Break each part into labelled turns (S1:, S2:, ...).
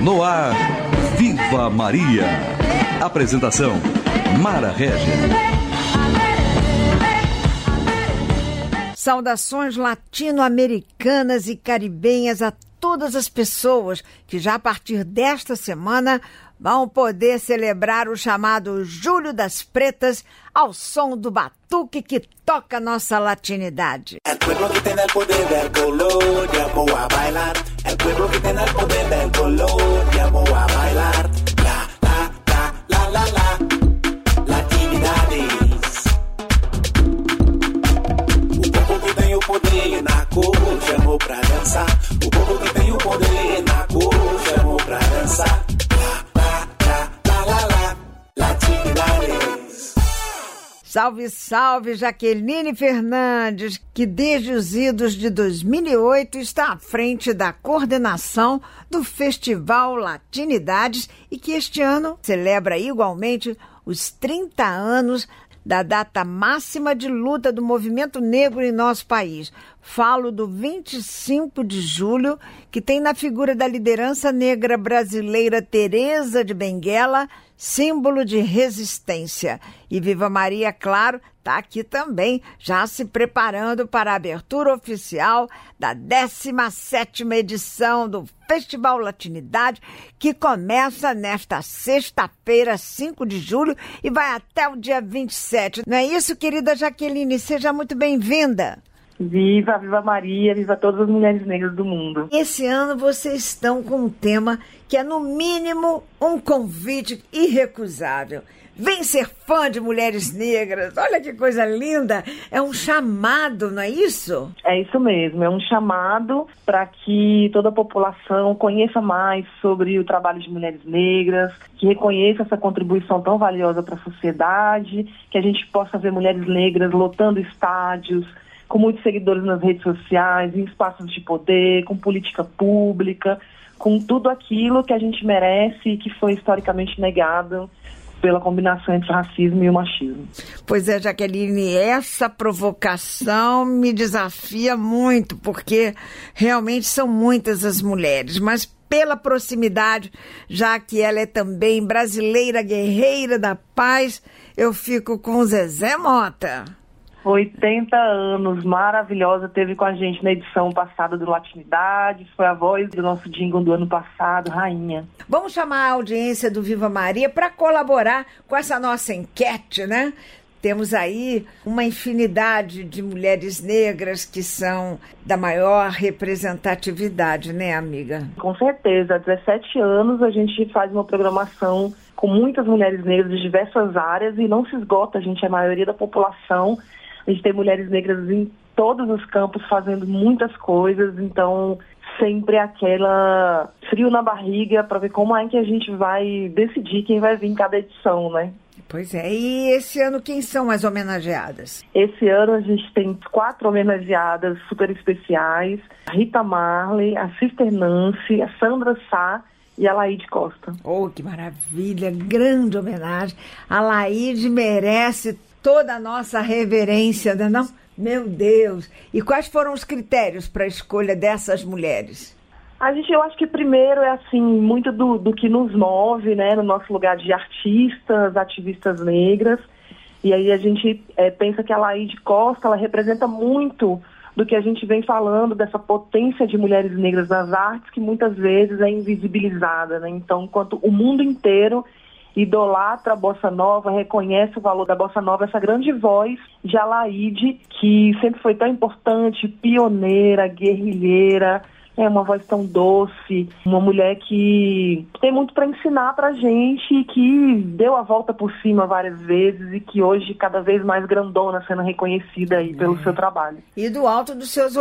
S1: No ar, Viva Maria. Apresentação, Mara Régia.
S2: Saudações latino-americanas e caribenhas a todas as pessoas que já a partir desta semana vão poder celebrar o chamado Julho das Pretas ao som do batuque que toca nossa latinidade.
S3: El pueblo que tem el poder del color, llamó a bailar. El pueblo que tem el poder del color, llamó a bailar. La, la, la, la, la, la. Latinidades. O povo que tem o poder na cor, chamou pra dançar. O povo que tem o poder na cor, chamou pra dançar.
S2: Salve, salve, Jaqueline Fernandes, que desde os idos de 2008 está à frente da coordenação do Festival Latinidades e que este ano celebra igualmente os 30 anos da data máxima de luta do movimento negro em nosso país. Falo do 25 de julho, que tem na figura da liderança negra brasileira Teresa de Benguela, símbolo de resistência. E Viva Maria, claro, está aqui também, já se preparando para a abertura oficial da 17ª edição do Festival Latinidade, que começa nesta sexta-feira, 5 de julho, e vai até o dia 27. Não é isso, querida Jaqueline? Seja muito bem-vinda.
S4: Viva, viva Maria, viva todas as mulheres negras do mundo.
S2: Esse ano vocês estão com um tema que é, no mínimo, um convite irrecusável. Vem ser fã de mulheres negras. Olha que coisa linda. É um chamado, não é isso?
S4: É isso mesmo. É um chamado para que toda a população conheça mais sobre o trabalho de mulheres negras, que reconheça essa contribuição tão valiosa para a sociedade, que a gente possa ver mulheres negras lotando estádios, com muitos seguidores nas redes sociais, em espaços de poder, com política pública, com tudo aquilo que a gente merece e que foi historicamente negado pela combinação entre o racismo e o machismo.
S2: Pois é, Jaqueline, essa provocação me desafia muito, porque realmente são muitas as mulheres, mas pela proximidade, já que ela é também brasileira guerreira da paz, eu fico com Zezé Mota.
S4: 80 anos, maravilhosa, teve com a gente na edição passada do Latinidades, foi a voz do nosso jingle do ano passado, rainha.
S2: Vamos chamar a audiência do Viva Maria para colaborar com essa nossa enquete, né? Temos aí uma infinidade de mulheres negras que são da maior representatividade, né, amiga?
S4: Com certeza, há 17 anos a gente faz uma programação com muitas mulheres negras de diversas áreas e não se esgota, a gente é a maioria da população. A gente tem mulheres negras em todos os campos fazendo muitas coisas, então sempre aquela frio na barriga para ver como é que a gente vai decidir quem vai vir em cada edição, né?
S2: Pois é, e esse ano quem são as homenageadas?
S4: Esse ano a gente tem 4 homenageadas super especiais, a Rita Marley, a Sister Nancy, a Sandra Sá e a Laíde Costa.
S2: Oh, que maravilha, grande homenagem. A Laíde merece toda a nossa reverência, não? Meu Deus! E quais foram os critérios para a escolha dessas mulheres?
S4: Eu acho que primeiro é assim, muito do que nos move, né, no nosso lugar de artistas, ativistas negras. E aí a gente pensa que a Laíde Costa, ela representa muito do que a gente vem falando, dessa potência de mulheres negras nas artes, que muitas vezes é invisibilizada, né? Então, enquanto o mundo inteiro idolatra a Bossa Nova, reconhece o valor da Bossa Nova, essa grande voz de Alaide, que sempre foi tão importante, pioneira, guerrilheira, é uma voz tão doce, uma mulher que tem muito para ensinar pra gente, que deu a volta por cima várias vezes e que hoje cada vez mais grandona, sendo reconhecida aí pelo seu trabalho.
S2: E do alto dos seus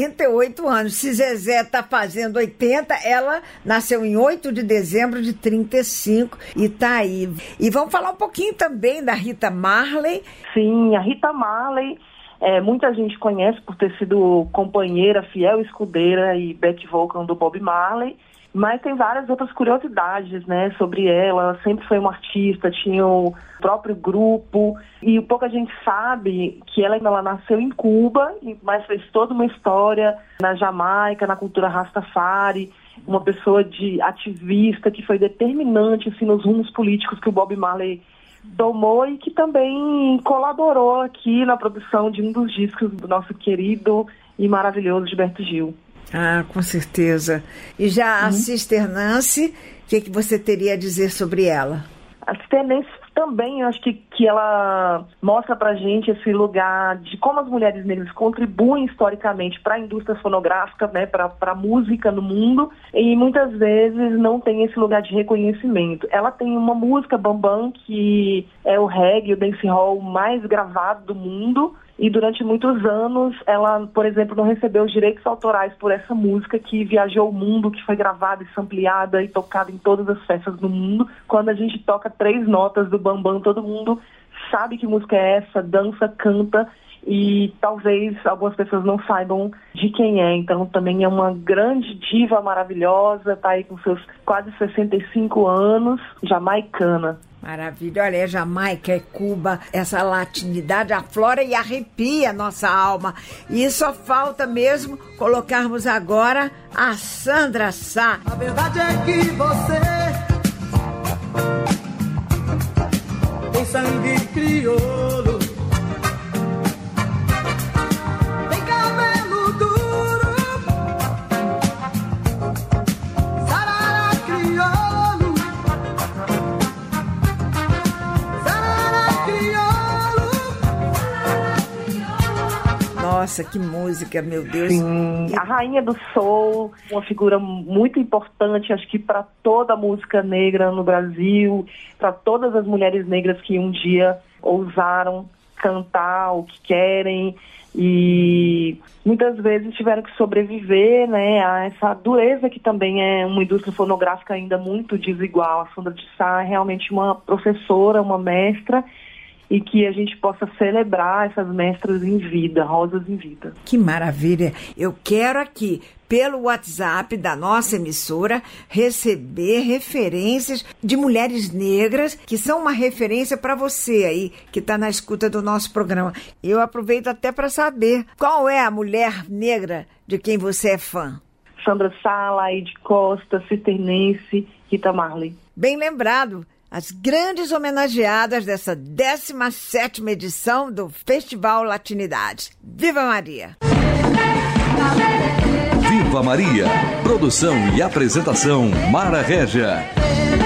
S2: 88 anos. Se Zezé tá fazendo 80, ela nasceu em 8 de dezembro de 35 e tá aí. E vamos falar um pouquinho também da Rita Marley.
S4: Sim, a Rita Marley muita gente conhece por ter sido companheira, fiel escudeira e back vocal do Bob Marley, mas tem várias outras curiosidades, né, sobre ela. Ela sempre foi uma artista, tinha o próprio grupo, e pouca gente sabe que ela nasceu em Cuba, mas fez toda uma história na Jamaica, na cultura Rastafari, uma pessoa de ativista que foi determinante assim, nos rumos políticos que o Bob Marley tomou e que também colaborou aqui na produção de um dos discos do nosso querido e maravilhoso Gilberto Gil.
S2: Ah, com certeza. E já a Sister Nancy, o que você teria a dizer sobre ela?
S4: A Sister Nancy também, eu acho que ela mostra pra gente esse lugar de como as mulheres negras contribuem historicamente para a indústria fonográfica, né, para a música no mundo, e muitas vezes não tem esse lugar de reconhecimento. Ela tem uma música, Bambam, que é o reggae, o dancehall mais gravado do mundo, e durante muitos anos ela, por exemplo, não recebeu os direitos autorais por essa música que viajou o mundo, que foi gravada e sampleada e tocada em todas as festas do mundo. Quando a gente toca 3 notas do Bambam, todo mundo sabe que música é essa, dança, canta, e talvez algumas pessoas não saibam de quem é. Então também é uma grande diva maravilhosa, tá aí com seus quase 65 anos, jamaicana.
S2: Maravilha, olha, é Jamaica, é Cuba, essa latinidade aflora e arrepia a nossa alma. E só falta mesmo colocarmos agora a Sandra Sá.
S5: A verdade é que você tem sangue crioulo, tem cabelo duro, sarara crioulo, sarara crioulo.
S2: Nossa, que música, meu Deus.
S4: Sim, a rainha do soul, uma figura muito importante, acho que para toda a música negra no Brasil, para todas as mulheres negras que um dia ousaram cantar o que querem e muitas vezes tiveram que sobreviver, né, a essa dureza que também é uma indústria fonográfica ainda muito desigual. A Sandra de Sá é realmente uma professora, uma mestra, e que a gente possa celebrar essas mestras em vida, rosas em vida.
S2: Que maravilha! Eu quero aqui, pelo WhatsApp da nossa emissora, receber referências de mulheres negras que são uma referência para você aí, que está na escuta do nosso programa. Eu aproveito até para saber qual é a mulher negra de quem você é fã.
S4: Sandra Sá, Laide Costa, Sister Nancy, Rita Marley.
S2: Bem lembrado. As grandes homenageadas dessa 17ª edição do Festival Latinidade. Viva Maria!
S1: Viva Maria! Produção e apresentação Mara Régia.